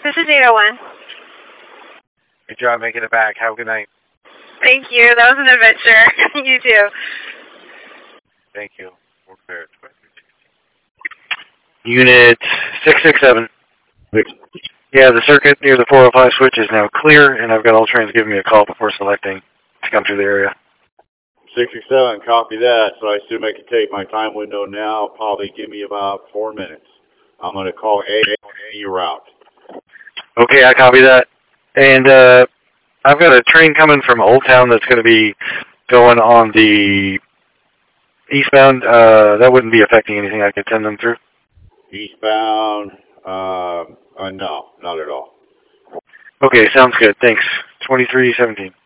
This is 801. Good job making it back. Have a good night. Thank you. That was an adventure. You too. Thank you. Unit 667. Yeah, the circuit near the 405 switch is now clear, and I've got all trains giving me a call before selecting to come through the area. 667, copy that. So I assume I can take my time window now. Probably give me about 4 minutes. I'm going to call A route. Okay, I copy that. And I've got a train coming from Old Town that's going to be going on the eastbound. That wouldn't be affecting anything. I could send them through. Eastbound, no, not at all. Okay, sounds good. Thanks. 2317.